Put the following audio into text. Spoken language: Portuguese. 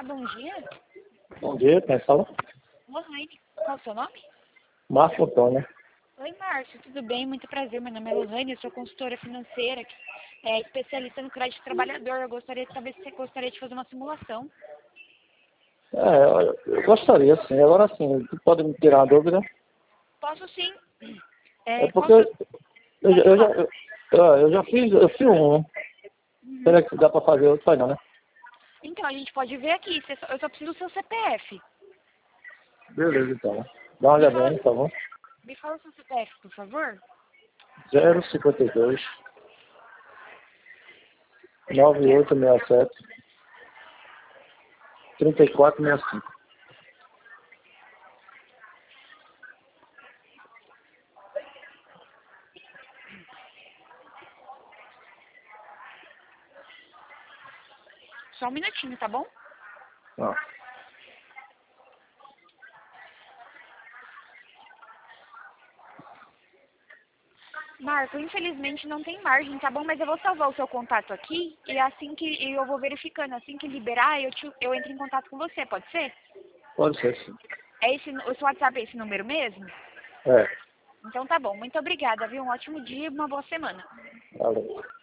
bom dia. Bom dia, quem fala? Lohane, qual é o seu nome? Marco Antônio. Oi, Márcio, tudo bem? Muito prazer. Meu nome é Lohane, eu sou consultora financeira, especialista no crédito trabalhador. Eu gostaria de saber se você gostaria de fazer uma simulação. Eu gostaria, sim. Agora sim, tu pode me tirar a dúvida? Posso sim. É Qual porque o seu... eu já fiz um. Será que dá para fazer outro? Faz não, né? Então, a gente pode ver aqui. Eu só preciso do seu CPF. Beleza, então. Dá uma Me olhadinha, fala, por favor. me fala o seu CPF, por favor. 052 9867 3465. Só um minutinho, tá bom? Ah, Marco, infelizmente não tem margem, tá bom? Mas eu vou salvar o seu contato aqui e assim que eu vou verificando, assim que liberar, eu entro em contato com você, pode ser? pode ser, sim. O seu WhatsApp é esse número mesmo? É, Então tá bom. Muito obrigada, viu? Um ótimo dia e uma boa semana. valeu.